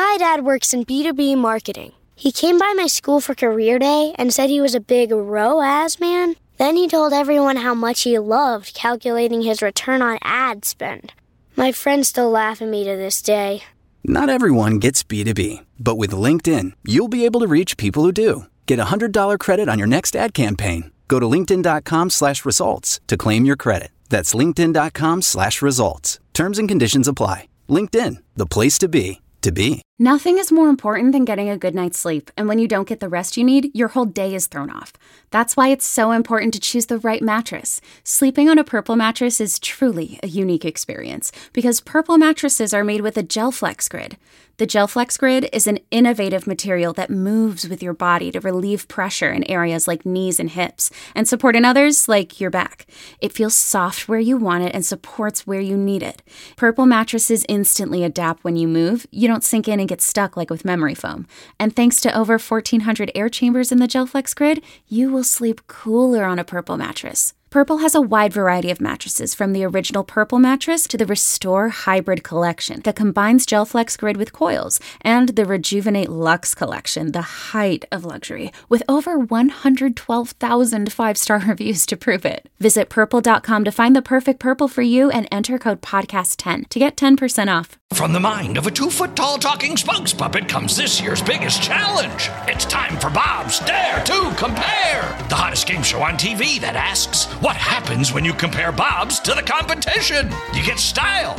My dad works in B2B marketing. He came by my school for career day and said he was a big ROAS man. Then he told everyone how much he loved calculating his return on ad spend. My friends still laugh at me to this day. Not everyone gets B2B, but with LinkedIn, you'll be able to reach people who do. Get a $100 credit on your next ad campaign. Go to linkedin.com/results to claim your credit. That's linkedin.com/results. Terms and conditions apply. LinkedIn, the place to be, to be. Nothing is more important than getting a good night's sleep, and when you don't get the rest you need, your whole day is thrown off. That's why it's so important to choose the right mattress. Sleeping on a Purple mattress is truly a unique experience, because Purple mattresses are made with a GelFlex Grid. The GelFlex Grid is an innovative material that moves with your body to relieve pressure in areas like knees and hips, and support in others like your back. It feels soft where you want it and supports where you need it. Purple mattresses instantly adapt when you move. You don't sink in and get stuck like with memory foam. And thanks to over 1,400 air chambers in the GelFlex Grid, you will sleep cooler on a Purple mattress. Purple has a wide variety of mattresses, from the original Purple mattress to the Restore Hybrid collection that combines GelFlex Grid with coils, and the Rejuvenate Luxe collection, the height of luxury, with over 112,000 five-star reviews to prove it. Visit purple.com to find the perfect Purple for you and enter code podcast10 to get 10% off. From the mind of a 2-foot-tall talking spokes puppet comes this year's biggest challenge. It's time for Bob's Dare to Compare, the hottest game show on TV that asks, what happens when you compare Bob's to the competition? You get style.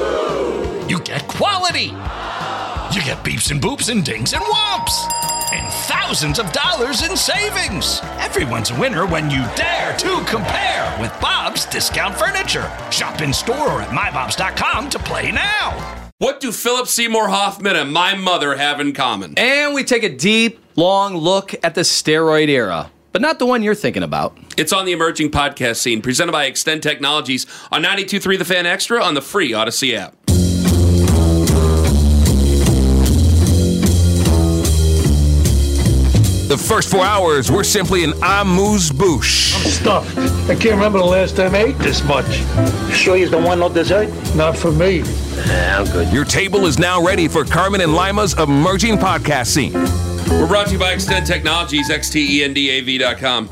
You get quality. You get beeps and boops and dings and whomps. And thousands of dollars in savings. Everyone's a winner when you dare to compare with Bob's Discount Furniture. Shop in store or at mybobs.com to play now. What do Philip Seymour Hoffman and my mother have in common? And we take a deep, long look at the steroid era, but not the one you're thinking about. It's on the emerging podcast scene, presented by Extend Technologies on 92.3 The Fan Extra on the free Odyssey app. The first 4 hours were simply an amuse-bouche. I'm stuffed. I can't remember the last time I ate this much. Sure you don't want no dessert? Not for me. I'm good. Your table is now ready for Carmen and Lima's emerging podcast scene. We're brought to you by Extend Technologies, xtendav.com.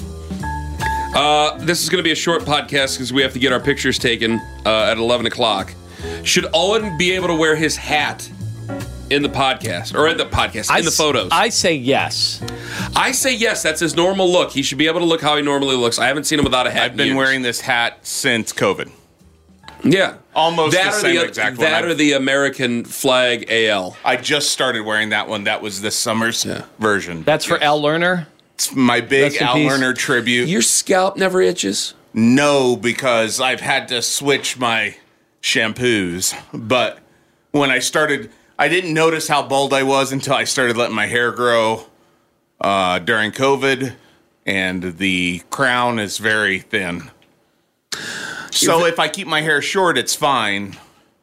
This is going to be a short podcast because we have to get our pictures taken at 11 o'clock. Should Owen be able to wear his hat in the podcast, or in the podcast, in the photos? I say yes. I say yes. That's his normal look. He should be able to look how he normally looks. I haven't seen him without a hat. I've been wearing this hat since COVID. Yeah. Almost that the same exact one. That or the American flag AL. I just started wearing that one. That was this summer's version. That's for Al Lerner? It's my big Al Lerner tribute. Your scalp never itches? No, because I've had to switch my shampoos. But when I started, I didn't notice how bald I was until I started letting my hair grow during COVID. And the crown is very thin. So if I keep my hair short, it's fine.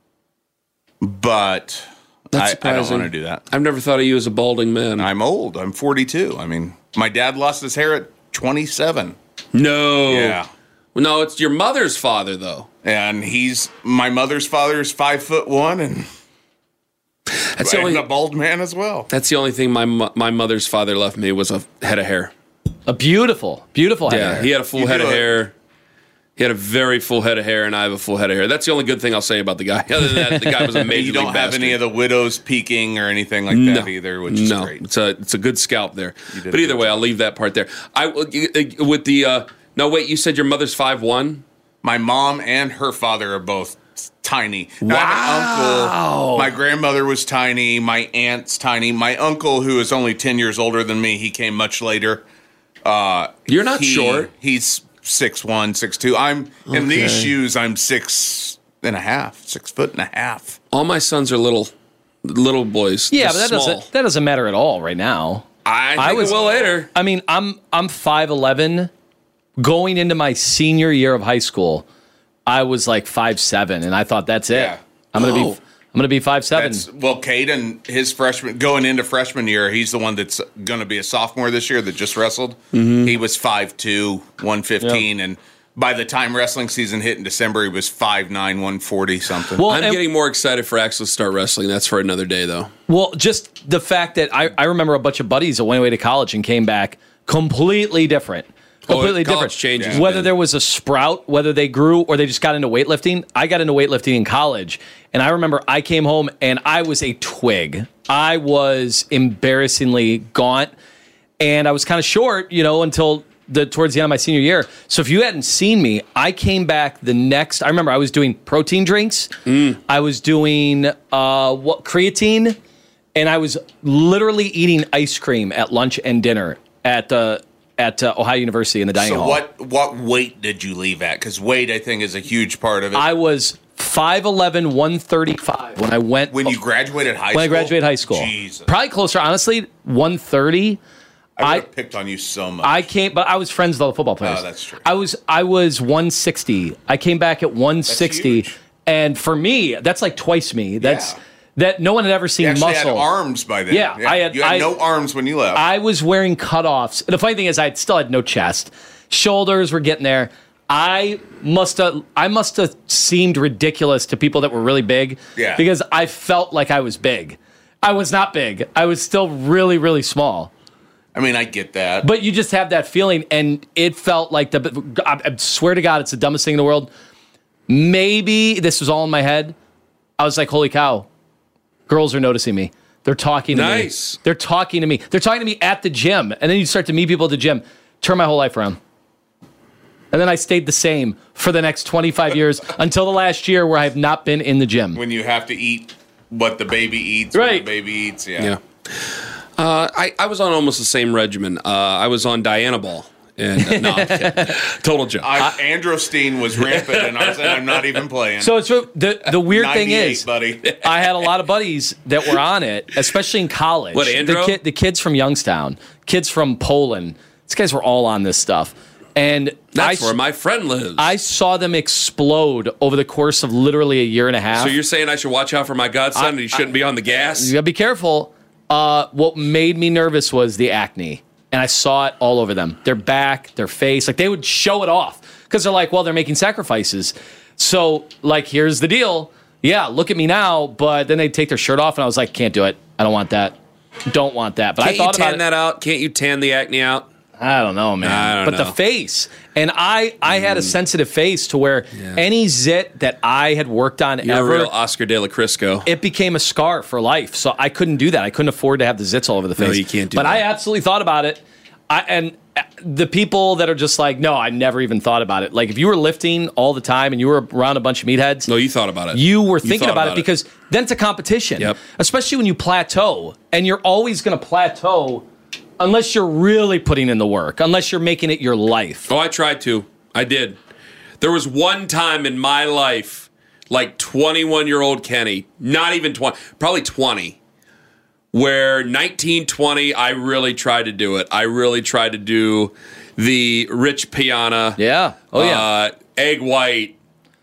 But I don't want to do that. I've never thought of you as a balding man. I'm old. I'm 42. I mean, my dad lost his hair at 27. No. Yeah. Well, no, it's your mother's father, though. And my mother's father is 5'1", and that's a bald man as well. That's the only thing my mother's father left me was a head of hair. A beautiful head of hair. Yeah, he had a full head of hair. He had a very full head of hair, and I have a full head of hair. That's the only good thing I'll say about the guy. Other than that, the guy was a major You don't league have bastard. any of the widows peeking or anything like that either, which is great. It's a good scalp there. But either way, I'll leave that part there. With the no, wait, you said your mother's 5'1"? My mom and her father are both tiny. Wow. I have an uncle. My grandmother was tiny. My aunt's tiny. My uncle, who is only 10 years older than me, he came much later. You're not short. He's 6'1", 6'2". In these shoes, I'm 6 foot and a half. All my sons are little boys. Yeah, but that doesn't matter at all right now. I think it will later. I mean, I'm 5'11". Going into my senior year of high school, I was like 5'7", and I thought that's it. Yeah. I'm gonna be 5'7". Well, Caden, his going into freshman year, he's the one that's going to be a sophomore this year that just wrestled. Mm-hmm. He was 5'2", 115, and by the time wrestling season hit in December, he was 5'9", 140 something. Well, I'm getting more excited for Axel to start wrestling. That's for another day, though. Well, just the fact that I remember a bunch of buddies that went away to college and came back completely different. Completely different. Changes. Whether there was a sprout, whether they grew or they just got into weightlifting. I got into weightlifting in college, and I remember I came home and I was a twig. I was embarrassingly gaunt, and I was kind of short, until towards the end of my senior year. So if you hadn't seen me, I came back I remember I was doing protein drinks. I was doing creatine, and I was literally eating ice cream at lunch and dinner at Ohio University in the dining hall. So what weight did you leave at? Because weight, I think, is a huge part of it. I was 5'11", 135 when I went. When you graduated high school? When I graduated high school. Jesus. Probably closer, honestly, 130. I would have picked on you so much. But I was friends with all the football players. Oh, that's true. I was 160. I came back at 160, and for me, that's like twice me. That no one had ever seen muscle. You muscle. had arms by then. Yeah. You had no arms when you left. I was wearing cutoffs. The funny thing is, I still had no chest. Shoulders were getting there. I must have seemed ridiculous to people that were really big. Yeah. Because I felt like I was big. I was not big. I was still really, really small. I mean, I get that. But you just have that feeling, and it felt like I swear to God, it's the dumbest thing in the world. Maybe this was all in my head. I was like, holy cow. Girls are noticing me. They're talking to me. Nice. They're talking to me. They're talking to me at the gym. And then you start to meet people at the gym. Turn my whole life around. And then I stayed the same for the next 25 years until the last year where I have not been in the gym. When you have to eat what the baby eats, right. when the baby eats, yeah. I was on almost the same regimen. I was on Dianabol. And no, I'm kidding. Total joke. Androstenedione was rampant, and I'm not even playing. So it's the weird thing is, buddy. I had a lot of buddies that were on it, especially in college. What, Andro? The kids from Youngstown, kids from Poland. These guys were all on this stuff. And that's where my friend lives. I saw them explode over the course of literally a year and a half. So you're saying I should watch out for my godson and he shouldn't be on the gas? You gotta be careful. What made me nervous was the acne. And I saw it all over them. Their back, their face. Like, they would show it off. Because they're like, well, they're making sacrifices. So, like, here's the deal. Yeah, look at me now. But then they'd take their shirt off, and I was like, can't do it. I don't want that. Don't want that. But Can't I thought you tan about that out? Can't you tan the acne out? I don't know, man. I don't know. The face. And I had a sensitive face to where any zit that I had worked on You're ever. a real Oscar de la Crisco. It became a scar for life. So I couldn't do that. I couldn't afford to have the zits all over the face. No, you can't do but that. I absolutely thought about it. And the people that are just like, no, I never even thought about it. Like, if you were lifting all the time and you were around a bunch of meatheads. No, you thought about it. You were thinking about it because then it's a competition. Yep. Especially when you plateau. And you're always going to plateau unless you're really putting in the work, unless you're making it your life. Oh, I tried to. I did. There was one time in my life, like 21-year-old Kenny, not even 20, probably 20, where 1920, I really tried to do it. I really tried to do the Rich Piana. Yeah. Oh, yeah. Egg white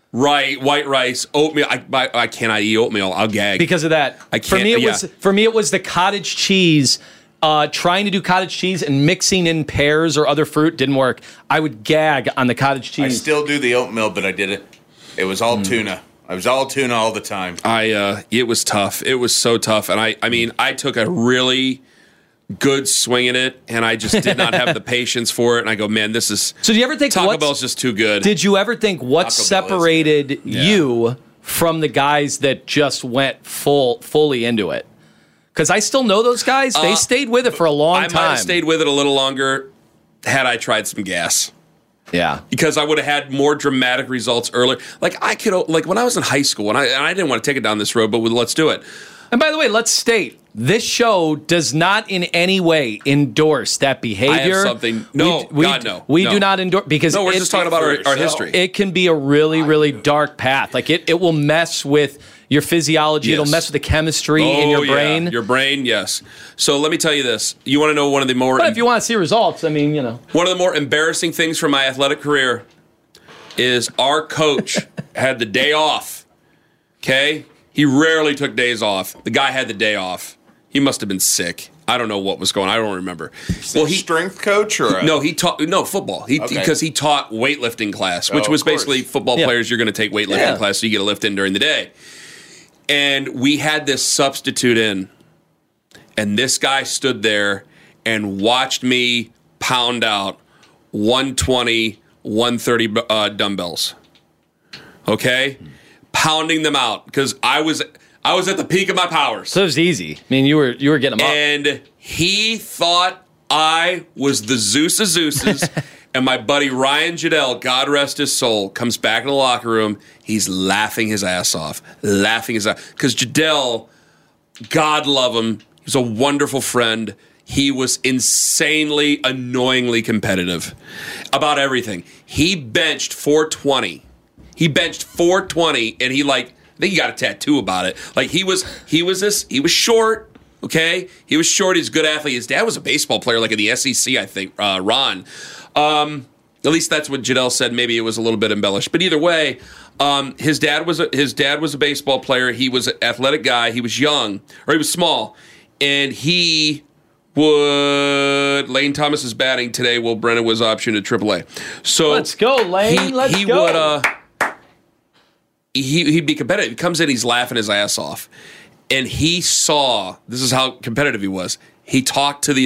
rice, oatmeal. I cannot eat oatmeal. I'll gag. Because of that. I can't. For me, it was the cottage cheese. Trying to do cottage cheese and mixing in pears or other fruit didn't work. I would gag on the cottage cheese. I still do the oatmeal, but I did it. It was all tuna. I was all tuna all the time. It was tough. It was so tough. And I took a really good swing at it, and I just did not have the patience for it. And I go, man, this is. So do you ever think Taco Bell's just too good? Did you ever think what separated you from the guys that just went fully into it? Because I still know those guys. They stayed with it for a long time. I might have stayed with it a little longer had I tried some gas. Yeah. Because I would have had more dramatic results earlier. Like, when I was in high school, and I didn't want to take it down this road, but let's do it. And by the way, let's state, this show does not in any way endorse that behavior. I have something. No, God, no. We do not endorse, because we're just talking about our history. It can be a really, really dark path. Like, it will mess with your physiology. Yes. It'll mess with the chemistry in your brain. Your brain, yes. So let me tell you this. You want to know one of the more... But if you want to see results, I mean, One of the more embarrassing things from my athletic career is our coach had the day off. Okay? He rarely took days off. The guy had the day off. He must have been sick. I don't know what was going on. I don't remember. Well, he strength coach or no? He taught football. Because he taught weightlifting class, which was basically football players. You're going to take weightlifting class, so you get a lift in during the day. And we had this substitute in, and this guy stood there and watched me pound out 120, 130 dumbbells. Okay, pounding them out because I was at the peak of my powers. So it was easy. I mean, you were getting them up. And he thought I was the Zeus of Zeus's. And my buddy Ryan Jadell, God rest his soul, comes back in the locker room. He's laughing his ass off. Because Jadell, God love him, he was a wonderful friend. He was insanely, annoyingly competitive about everything. He benched 420. And I think he got a tattoo about it. Like he was short, okay? He was short, he's a good athlete. His dad was a baseball player, like in the SEC, I think, Ron. At least that's what Jadell said. Maybe it was a little bit embellished. But either way, his dad was a baseball player. He was an athletic guy. He was young, or he was small. And Lane Thomas is batting today while Brennan was optioned to AAA. So let's go, Lane. Let's go. He'd be competitive. He comes in, he's laughing his ass off. And he saw, this is how competitive he was. He talked to the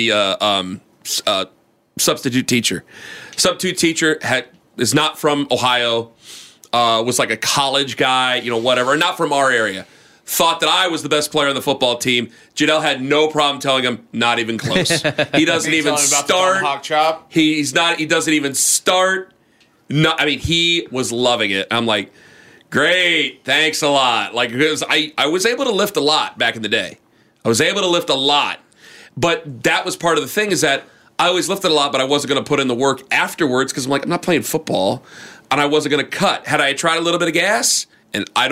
substitute teacher. Substitute teacher is not from Ohio, was like a college guy, whatever, not from our area. Thought that I was the best player on the football team. Jadell had no problem telling him, not even close. He doesn't even start. He doesn't even start. No, I mean, he was loving it. I'm like, great, thanks a lot. Like, because I was able to lift a lot back in the day. I was able to lift a lot. But that was part of the thing, is that I always lifted a lot, but I wasn't going to put in the work afterwards because I'm like, I'm not playing football, and I wasn't going to cut. Had I tried a little bit of gas, and I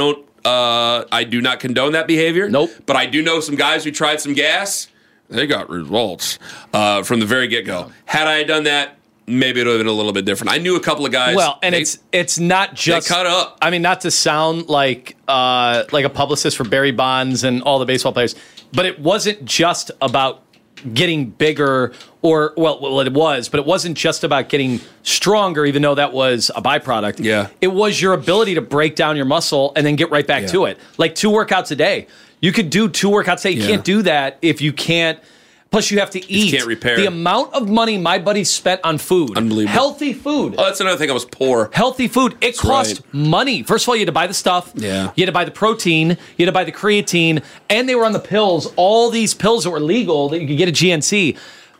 do not condone that behavior. Nope. But I do know some guys who tried some gas. They got results from the very get-go. Had I done that, maybe it would have been a little bit different. I knew a couple of guys. Well, and it's not just they cut up. I mean, not to sound like a publicist for Barry Bonds and all the baseball players, but it wasn't just about getting bigger, or it was, but it wasn't just about getting stronger, even though that was a byproduct. Yeah. It was your ability to break down your muscle and then get right back to it. Like 2 workouts a day. You could do 2 workouts a day. You can't do that if you can't. Plus, you have to eat. You can't repair. The amount of money my buddy spent on food. Unbelievable. Healthy food. Oh, that's another thing. I was poor. Healthy food. It cost money. First of all, you had to buy the stuff. Yeah. You had to buy the protein. You had to buy the creatine. And they were on the pills. All these pills that were legal that you could get at GNC.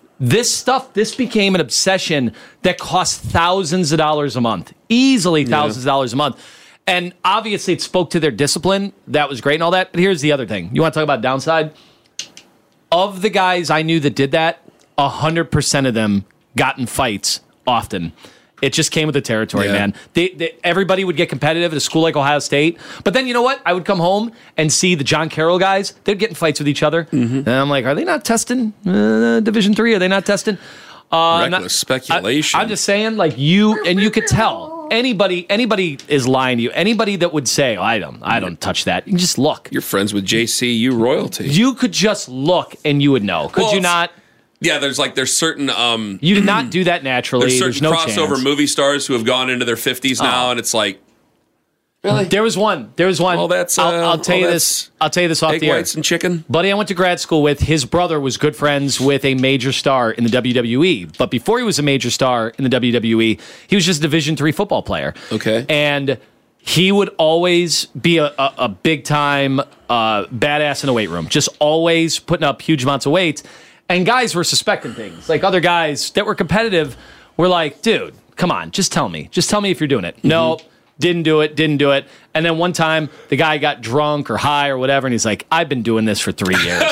This became an obsession that cost thousands of dollars a month. Easily thousands of dollars a month. And obviously, it spoke to their discipline. That was great and all that. But here's the other thing. You want to talk about downside? Of the guys I knew that did that, 100% of them got in fights often. It just came with the territory, man. Everybody would get competitive at a school like Ohio State. But then, you know what? I would come home and see the John Carroll guys. They'd get in fights with each other. Mm-hmm. And I'm like, are they not testing Division III? Are they not testing? Reckless speculation. I'm just saying, like, you could tell. Anybody is lying to you. Anybody that would say, I don't touch that. You can just look. You're friends with JCU royalty. You could just look and you would know. Could you not? Yeah, there's certain you did not do that naturally. There's no crossover chance. movie stars who have gone into their 50s now, and it's like, really? There was one. All that's I'll tell you this. I'll tell you this off egg the air. whites and chicken. Buddy I went to grad school with, his brother was good friends with a major star in the WWE. But before he was a major star in the WWE, he was just a Division III football player. Okay. And he would always be a big-time badass in the weight room, just always putting up huge amounts of weight. And guys were suspecting things. Like other guys that were competitive were like, dude, come on, just tell me. Just tell me if you're doing it. Mm-hmm. No, didn't do it. And then one time, the guy got drunk or high or whatever, and he's like, I've been doing this for 3 years.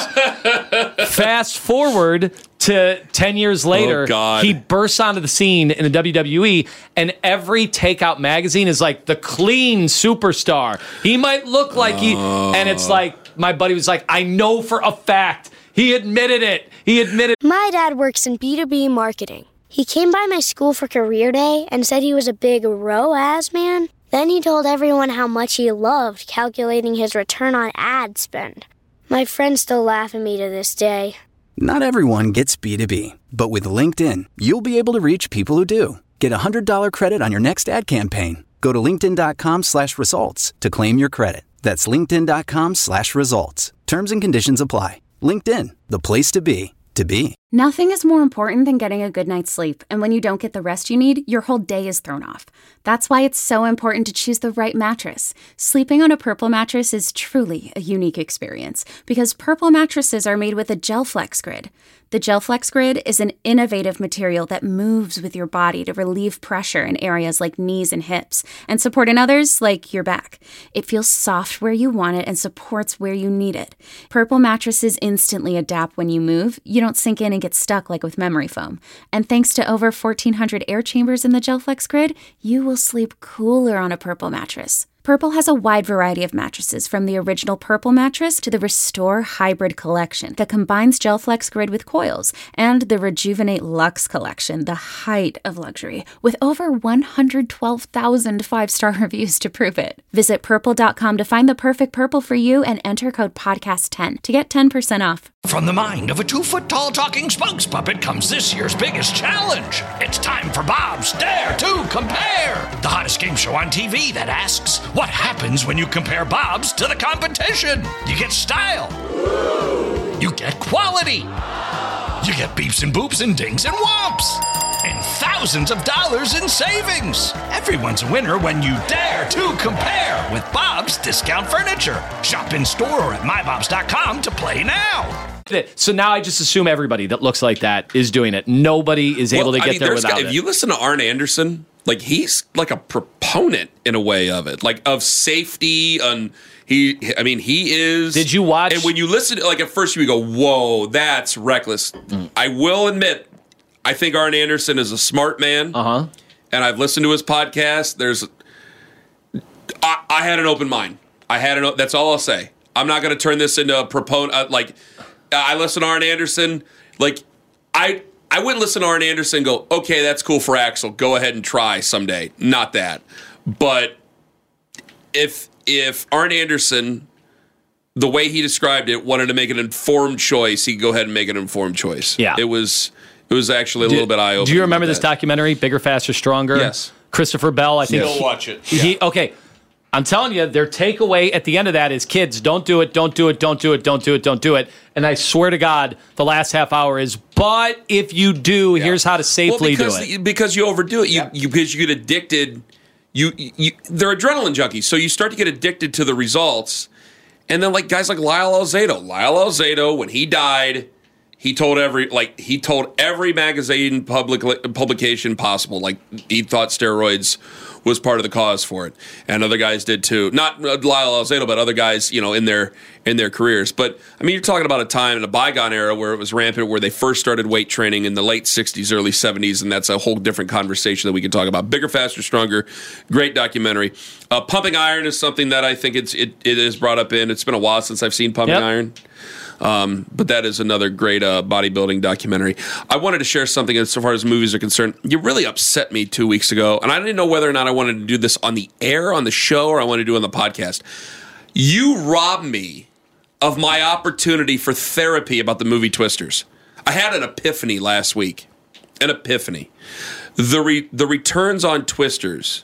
Fast forward to 10 years later, he bursts onto the scene in the WWE, and every Takeout magazine is like, the clean superstar. He might look like and it's like, my buddy was like, I know for a fact. He admitted it. My dad works in B2B marketing. He came by my school for career day and said he was a big ROAS man. Then he told everyone how much he loved calculating his return on ad spend. My friends still laugh at me to this day. Not everyone gets B2B, but with LinkedIn, you'll be able to reach people who do. Get a $100 credit on your next ad campaign. Go to linkedin.com/results to claim your credit. That's linkedin.com/results. Terms and conditions apply. LinkedIn, the place to be, to be. Nothing is more important than getting a good night's sleep, and when you don't get the rest you need, your whole day is thrown off. That's why it's so important to choose the right mattress. Sleeping on a Purple mattress is truly a unique experience because Purple mattresses are made with a GelFlex Grid. The GelFlex Grid is an innovative material that moves with your body to relieve pressure in areas like knees and hips and support in others like your back. It feels soft where you want it and supports where you need it. Purple mattresses instantly adapt when you move. You don't sink in and get stuck like with memory foam. And thanks to over 1,400 air chambers in the GelFlex Grid, you will sleep cooler on a Purple mattress. Purple has a wide variety of mattresses, from the original Purple mattress to the Restore Hybrid collection that combines GelFlex Grid with coils, and the Rejuvenate Luxe collection, the height of luxury, with over 112,000 five-star reviews to prove it. Visit purple.com to find the perfect Purple for you and enter code podcast10 to get 10% off. From the mind of a 2-foot-tall talking spokes puppet comes this year's biggest challenge. It's time for Bob's Dare to Compare, the hottest game show on TV that asks, what happens when you compare Bob's to the competition? You get style. You get quality. You get beeps and boops and dings and whomps. And thousands of dollars in savings. Everyone's a winner when you dare to compare with Bob's Discount Furniture. Shop in store or at mybobs.com to play now. So now I just assume everybody that looks like that is doing it. Nobody is able to get there without it. If you listen to Arn Anderson, like he's like a proponent in a way of it, like of safety. He is. Did you watch? And when you listen, like at first you go, "Whoa, that's reckless." I will admit, I think Arn Anderson is a smart man. And I've listened to his podcast. I had an open mind. That's all I'll say. I'm not going to turn this into a proponent. I listen to Arn Anderson. Like, I wouldn't listen to Arn Anderson and go, okay, that's cool for Axel. Go ahead and try someday. Not that. But if Arn Anderson, the way he described it, wanted to make an informed choice, he could go ahead and make an informed choice. Yeah. It was actually a little bit eye-opening. Do you remember this documentary, Bigger, Faster, Stronger? Yes. Christopher Bell, I think. Still watch it. Okay. I'm telling you, their takeaway at the end of that is, kids, don't do it, don't do it, don't do it, don't do it, don't do it. And I swear to God, the last half hour is, but if you do, here's how to safely do it. Because you overdo it. Because you get addicted. They're adrenaline junkies, so you start to get addicted to the results. And then guys like Lyle Alzado, when he died, he told every magazine publication possible, he thought steroids was part of the cause for it, and other guys did too. Not Lyle Alzado, but other guys, in their careers. But I mean, you're talking about a time in a bygone era where it was rampant, where they first started weight training in the late '60s, early '70s, and that's a whole different conversation that we can talk about. Bigger, Faster, Stronger, great documentary. Pumping Iron is something that I think it is brought up in. It's been a while since I've seen Pumping Iron. But that is another great bodybuilding documentary. I wanted to share something as far as movies are concerned. You really upset me 2 weeks ago, and I didn't know whether or not I wanted to do this on the air, on the show, or I wanted to do it on the podcast. You robbed me of my opportunity for therapy about the movie Twisters. I had an epiphany last week. An epiphany. The returns on Twisters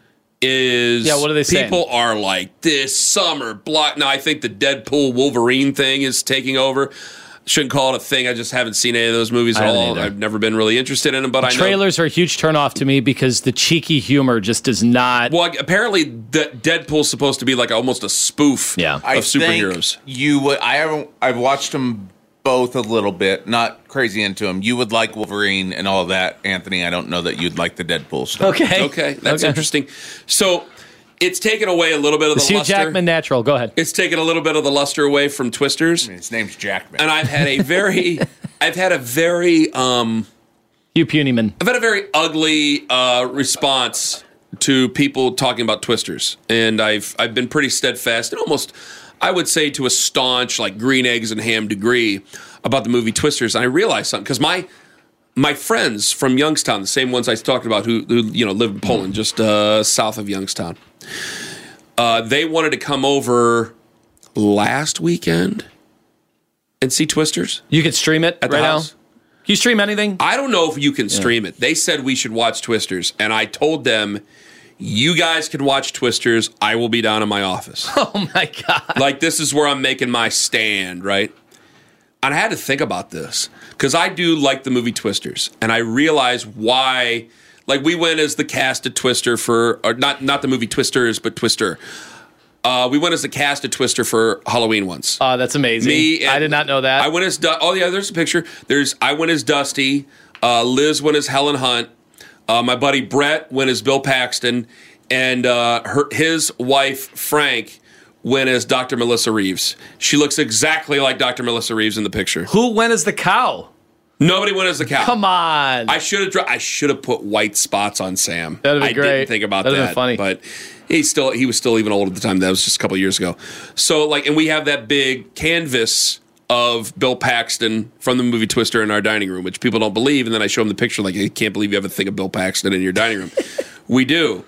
is, what are they saying? People are like, this summer block. Now I think the Deadpool Wolverine thing is taking over. Shouldn't call it a thing. I just haven't seen any of those movies at all. I've never been really interested in them, but I know trailers are a huge turnoff to me because the cheeky humor just does not. Well, apparently Deadpool's supposed to be almost a spoof of superheroes. I've watched them both a little bit, not crazy into them. You would like Wolverine and all of that, Anthony. I don't know that you'd like the Deadpool stuff. Okay, that's interesting. So it's taken away a little bit of the Hugh luster. Jackman natural. Go ahead. It's taken a little bit of the luster away from Twisters. His name's Jackman, and I've had a very Hugh Punyman. I've had a very ugly response to people talking about Twisters, and I've been pretty steadfast and almost, I would say, to a staunch green eggs and ham degree about the movie Twisters. And I realized something, because my friends from Youngstown, the same ones I talked about who live in Poland, just south of Youngstown, they wanted to come over last weekend and see Twisters? You could stream it at the right house. now. Can you stream anything? I don't know if you can stream it. They said we should watch Twisters, and I told them, you guys can watch Twisters. I will be down in my office. Oh, my God. Like, this is where I'm making my stand, right? And I had to think about this, because I do like the movie Twisters, and I realize why. Like, we went as the cast of Twister for, or not the movie Twisters, but Twister. We went as the cast of Twister for Halloween once. Oh, that's amazing. I did not know that. I went as there's a picture. I went as Dusty. Liz went as Helen Hunt. My buddy Brett went as Bill Paxton, and his wife Frank went as Dr. Melissa Reeves. She looks exactly like Dr. Melissa Reeves in the picture. Who went as the cow? Nobody went as the cow. Come on. I should have put white spots on Sam. That'd be great. I didn't think about that. That'd be funny. But he was still even old at the time. That was just a couple of years ago. So like, and we have that big canvas of Bill Paxton from the movie Twister in our dining room, which people don't believe. And then I show them the picture, like, I can't believe you have a thing of Bill Paxton in your dining room. We do.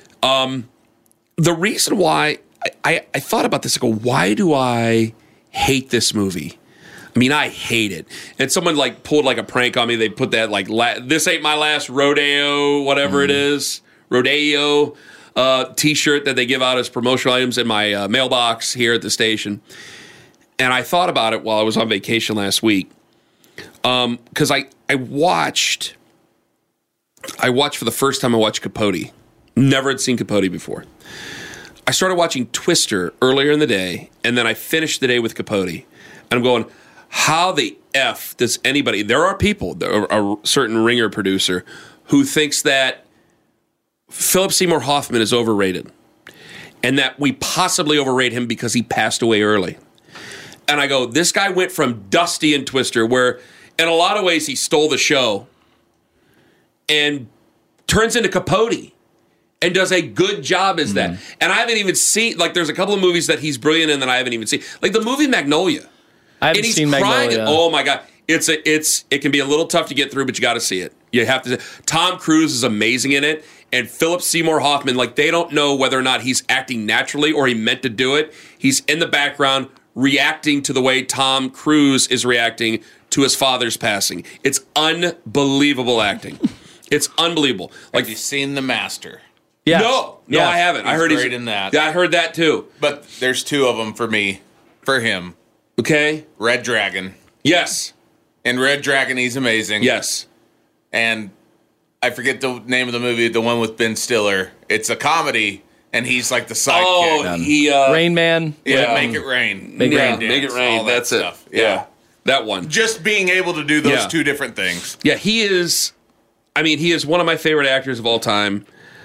The reason why I thought about this, I go, why do I hate this movie? I mean, I hate it. And someone like pulled like a prank on me. They put that like, this ain't my last rodeo, whatever it is, rodeo T-shirt that they give out as promotional items in my mailbox here at the station. And I thought about it while I was on vacation last week, because I watched for the first time. I watched Capote. Never had seen Capote before. I started watching Twister earlier in the day, and then I finished the day with Capote. And I'm going, how the F does anybody... There are people, a certain ringer producer, who thinks that Philip Seymour Hoffman is overrated, and that we possibly overrate him because he passed away early. And I go, this guy went from Dusty and Twister, where in a lot of ways he stole the show, and turns into Capote and does a good job as that. And I haven't even seen, like, there's a couple of movies that he's brilliant in that I haven't even seen. Like the movie Magnolia. I haven't seen Magnolia. Oh my God. It can be a little tough to get through, but you got to see it. You have to. Tom Cruise is amazing in it. And Philip Seymour Hoffman, like, they don't know whether or not he's acting naturally or he meant to do it. He's in the background reacting to the way Tom Cruise is reacting to his father's passing. It's unbelievable acting. It's unbelievable. Like, have you seen The Master? Yes. No, yes. I haven't. I heard he's great in that. Yeah, I heard that too. But there's two of them for him. Okay. Red Dragon. Yes. In Red Dragon, he's amazing. Yes. And I forget the name of the movie, the one with Ben Stiller. It's a comedy, and he's like the sidekick. Oh, Rain Man. Yeah, Make It Rain. Make It Rain. Make It Rain. That's stuff. it. Yeah. That one. Just being able to do those two different things. Yeah, he is one of my favorite actors of all time.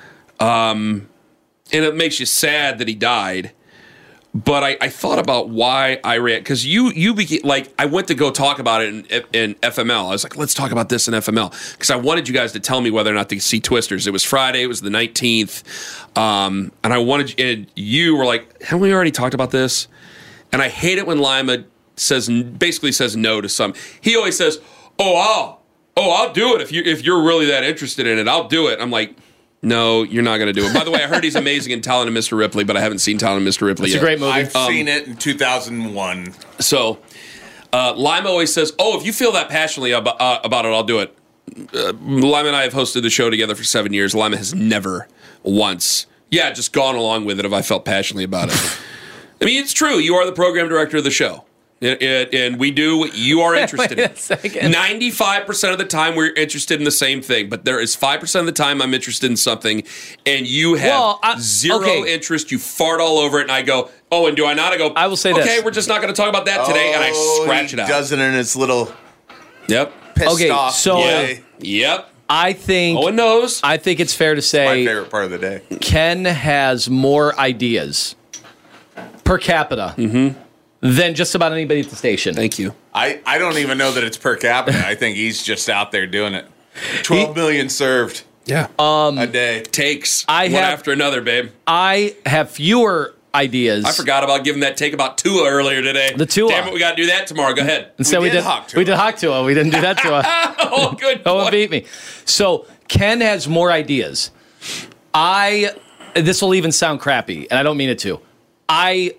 And it makes you sad that he died. But I thought about why I read, because you became, like, I went to go talk about it in FML. I was like, let's talk about this in FML, because I wanted you guys to tell me whether or not to see Twisters. It was Friday. It was the 19th. And I wanted, and you were like, haven't we already talked about this? And I hate it when Lima basically says no to some. He always says, I'll do it if you're really that interested in it. I'll do it. I'm like, no, you're not going to do it. By the way, I heard he's amazing in Talon and Mr. Ripley, but I haven't seen Talon and Mr. Ripley yet. It's a great movie. I've seen it in 2001. So, Lima always says, if you feel that passionately about it, I'll do it. Lima and I have hosted the show together for 7 years. Lima has never once, just gone along with it if I felt passionately about it. I mean, it's true. You are the program director of the show. And we do what you are interested in. 95% of the time we're interested in the same thing, but there is 5% of the time I'm interested in something, and you have zero interest. You fart all over it, and I go, and do I not? I go, I will say okay, this. we're just not going to talk about that today, and I scratch it out. He does it in his little pissed off so way. Yep. I think Owen knows. I think it's fair to say My favorite part of the day. Ken has more ideas per capita than just about anybody at the station. Thank you. I don't even know that it's per capita. I think he's just out there doing it. 12 million served. Yeah. A day. Takes one after another, babe. I have fewer ideas. I forgot about giving that take about Tua earlier today. The Tua. Damn it, we got to do that tomorrow. Go ahead. Instead, we did Hawk Tua. We didn't do that Tua. Good. No one beat me. So Ken has more ideas. This will even sound crappy, and I don't mean it to. I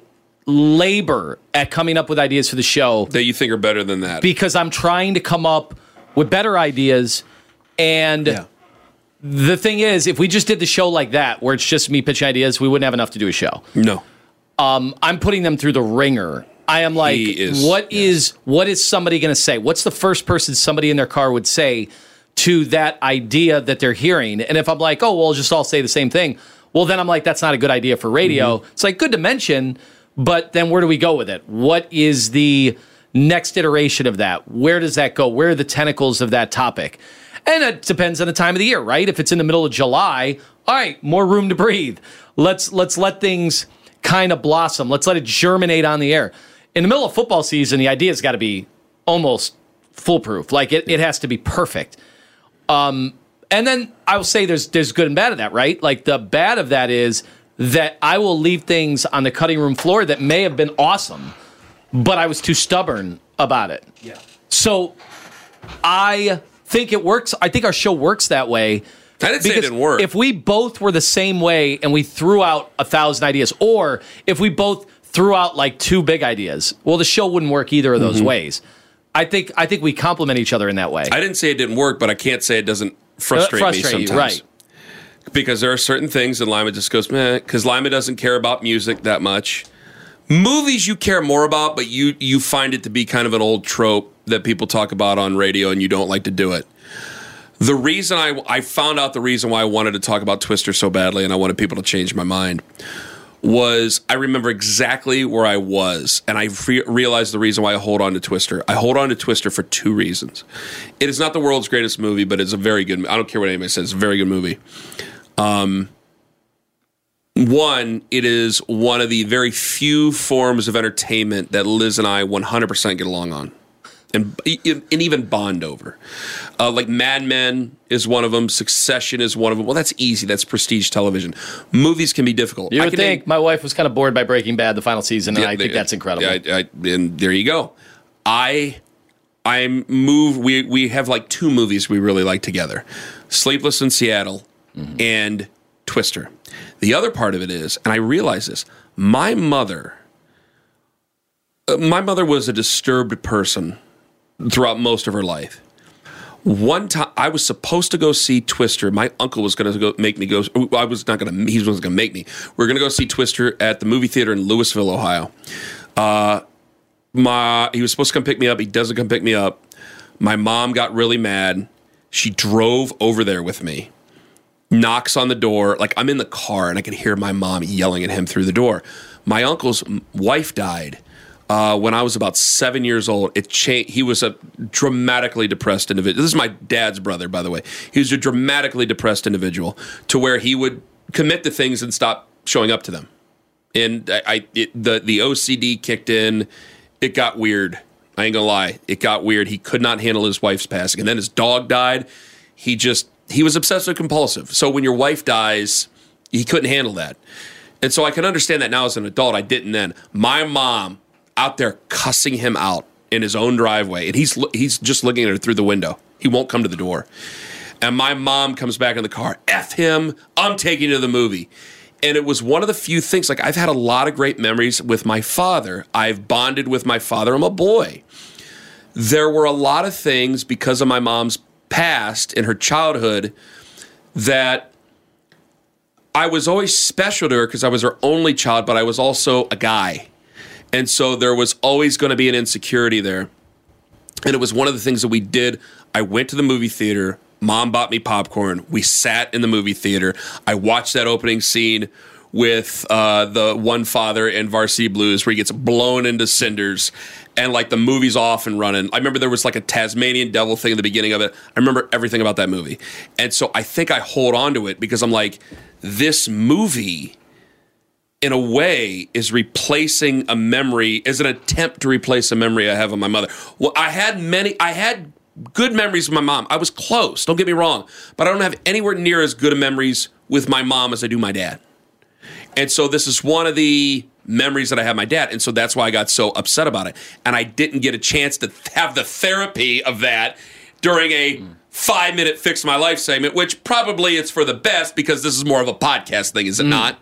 labor at coming up with ideas for the show that you think are better than that. Because I'm trying to come up with better ideas. And the thing is, if we just did the show like that, where it's just me pitching ideas, we wouldn't have enough to do a show. No. I'm putting them through the ringer. I am like, what is somebody going to say? What's the first person somebody in their car would say to that idea that they're hearing? And if I'm like, oh, well, just all say the same thing, well, then I'm like, that's not a good idea for radio. It's like good to mention, but then where do we go with it? What is the next iteration of that? Where does that go? Where are the tentacles of that topic? And it depends on the time of the year, right? If it's in the middle of July, all right, more room to breathe. Let's let things kind of blossom. Let's let it germinate on the air. In the middle of football season, the idea's got to be almost foolproof. Like it has to be perfect. And then I will say there's good and bad of that, right? Like the bad of that is that I will leave things on the cutting room floor that may have been awesome, but I was too stubborn about it. Yeah. So I think it works. I think our show works that way. I didn't say it didn't work. If we both were the same way and we threw out 1,000 ideas, or if we both threw out like 2 big ideas, well, the show wouldn't work either of those ways. I think we complement each other in that way. I didn't say it didn't work, but I can't say it doesn't frustrate me sometimes. You, right. Because there are certain things that Lima just goes, meh, because Lima doesn't care about music that much. Movies you care more about, but you find it to be kind of an old trope that people talk about on radio and you don't like to do it. The reason I found out the reason why I wanted to talk about Twister so badly and I wanted people to change my mind was I remember exactly where I was, and I realized the reason why I hold on to Twister. I hold on to Twister for 2 reasons. It is not the world's greatest movie, but it's a very good movie. I don't care what anybody says. It's a very good movie. One, it is one of the very few forms of entertainment that Liz and I 100% get along on. And even bond over. Like Mad Men is one of them. Succession is one of them. Well, that's easy. That's prestige television. Movies can be difficult. You would think my wife was kind of bored by Breaking Bad the final season, and I think that's incredible. And there you go. We have like 2 movies we really like together. Sleepless in Seattle and Twister. The other part of it is, and I realize this, my mother was a disturbed person throughout most of her life. One time, I was supposed to go see Twister. My uncle was going to make me go. I was not going to. He wasn't going to make me. We were going to go see Twister at the movie theater in Louisville, Ohio. He was supposed to come pick me up. He doesn't come pick me up. My mom got really mad. She drove over there with me. Knocks on the door. Like I'm in the car and I could hear my mom yelling at him through the door. My uncle's wife died. When I was about 7 years old, he was a dramatically depressed individual. This is my dad's brother, by the way. He was a dramatically depressed individual to where he would commit to things and stop showing up to them. And the OCD kicked in. It got weird. I ain't gonna lie. It got weird. He could not handle his wife's passing. And then his dog died. He was obsessive compulsive. So when your wife dies, he couldn't handle that. And so I can understand that now as an adult. I didn't then. My mom out there cussing him out in his own driveway, and he's just looking at her through the window. He won't come to the door. And my mom comes back in the car. F him. I'm taking you to the movie. And it was one of the few things, like I've had a lot of great memories with my father. I've bonded with my father. I'm a boy. There were a lot of things because of my mom's past in her childhood that I was always special to her because I was her only child, but I was also a guy. And so there was always going to be an insecurity there. And it was one of the things that we did. I went to the movie theater. Mom bought me popcorn. We sat in the movie theater. I watched that opening scene with the one father in Varsity Blues where he gets blown into cinders and like the movie's off and running. I remember there was like a Tasmanian devil thing at the beginning of it. I remember everything about that movie. And so I think I hold on to it because I'm like, this movie in a way is replacing a memory, is an attempt to replace a memory I have of my mother. Well, I had good memories with my mom. I was close, don't get me wrong, but I don't have anywhere near as good of memories with my mom as I do my dad. And so this is one of the memories that I have my dad, and so that's why I got so upset about it. And I didn't get a chance to have the therapy of that during a 5-minute Fix My Life segment, which probably it's for the best because this is more of a podcast thing, is it not?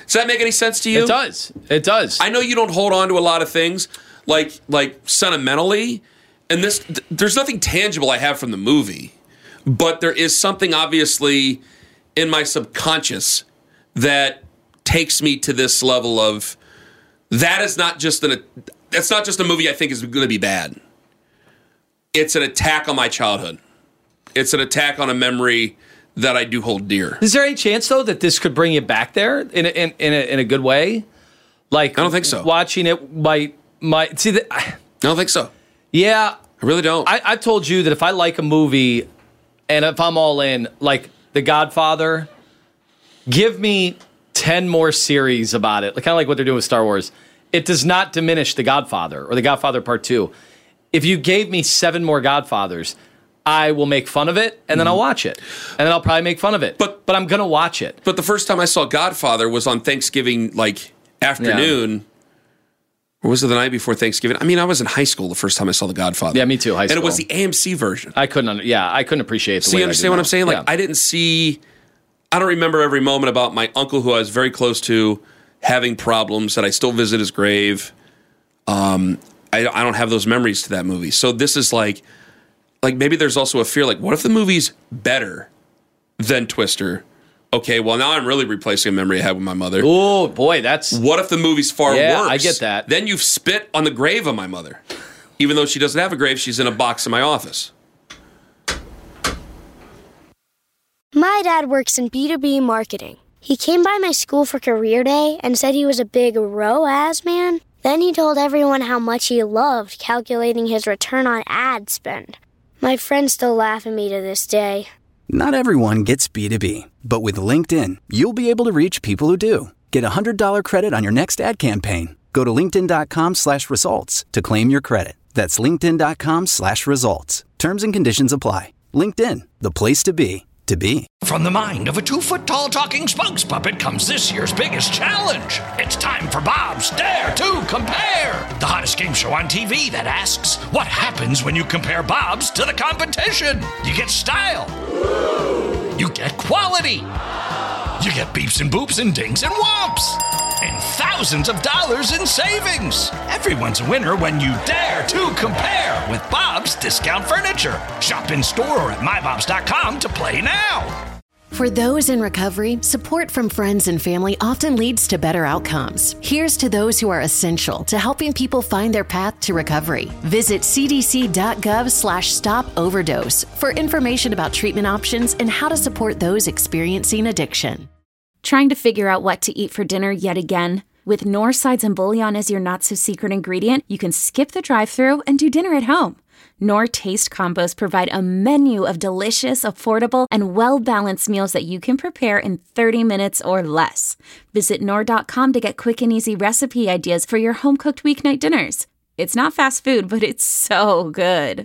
Does that make any sense to you? It does. It does. I know you don't hold on to a lot of things like sentimentally, and there's nothing tangible I have from the movie, but there is something obviously in my subconscious that takes me to this level of that's not just a movie I think is going to be bad. It's an attack on my childhood. It's an attack on a memory that I do hold dear. Is there any chance though that this could bring you back there in a good way? Like, I don't think so. Watching it might see that. I don't think so. Yeah, I really don't. I've told you that if I like a movie and if I'm all in, like The Godfather, give me 10 more series about it. Kind of like what they're doing with Star Wars. It does not diminish The Godfather or The Godfather Part 2. If you gave me 7 more Godfathers, I will make fun of it, and then I'll watch it. And then I'll probably make fun of it. But I'm going to watch it. But the first time I saw Godfather was on Thanksgiving, afternoon. Yeah. Or was it the night before Thanksgiving? I mean, I was in high school the first time I saw The Godfather. Yeah, me too, high school. And it was the AMC version. I couldn't appreciate the way you understand what I'm saying? Yeah. I don't remember every moment about my uncle who I was very close to having problems, that I still visit his grave. I don't have those memories to that movie. So this is like maybe there's also a fear, what if the movie's better than Twister? Okay, well, now I'm really replacing a memory I had with my mother. Oh, boy, that's... What if the movie's far worse? I get that. Then you've spit on the grave of my mother. Even though she doesn't have a grave, she's in a box in my office. My dad works in B2B marketing. He came by my school for career day and said he was a big ROAS man. Then he told everyone how much he loved calculating his return on ad spend. My friends still laugh at me to this day. Not everyone gets B2B, but with LinkedIn, you'll be able to reach people who do. Get a $100 credit on your next ad campaign. Go to linkedin.com/results to claim your credit. That's linkedin.com/results. Terms and conditions apply. LinkedIn, the place to be. From the mind of a 2-foot-tall talking spokes puppet comes this year's biggest challenge. It's time for Bob's Dare to Compare, the hottest game show on TV that asks, what happens when you compare Bob's to the competition? You get style. You get quality. You get beeps and boops and dings and whomps. And thousands of dollars in savings. Everyone's a winner when you dare to compare with Bob's Discount Furniture. Shop in store or at mybobs.com to play now. For those in recovery, support from friends and family often leads to better outcomes. Here's to those who are essential to helping people find their path to recovery. Visit cdc.gov/stop-overdose for information about treatment options and how to support those experiencing addiction. Trying to figure out what to eat for dinner yet again? With Knorr sides and bouillon as your not-so-secret ingredient, you can skip the drive-thru and do dinner at home. Knorr Taste Combos provide a menu of delicious, affordable, and well-balanced meals that you can prepare in 30 minutes or less. Visit Knorr.com to get quick and easy recipe ideas for your home-cooked weeknight dinners. It's not fast food, but it's so good.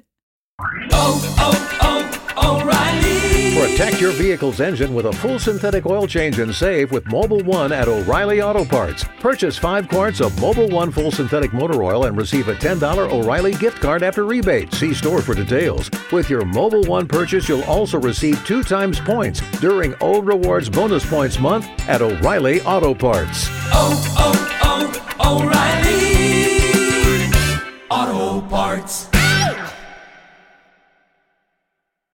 O'Reilly. Protect your vehicle's engine with a full synthetic oil change and save with Mobil 1 at O'Reilly Auto Parts. Purchase 5 quarts of Mobil 1 full synthetic motor oil and receive a $10 O'Reilly gift card after rebate. See store for details. With your Mobil 1 purchase, you'll also receive 2 times points during Old Rewards Bonus Points Month at O'Reilly Auto Parts. O'Reilly.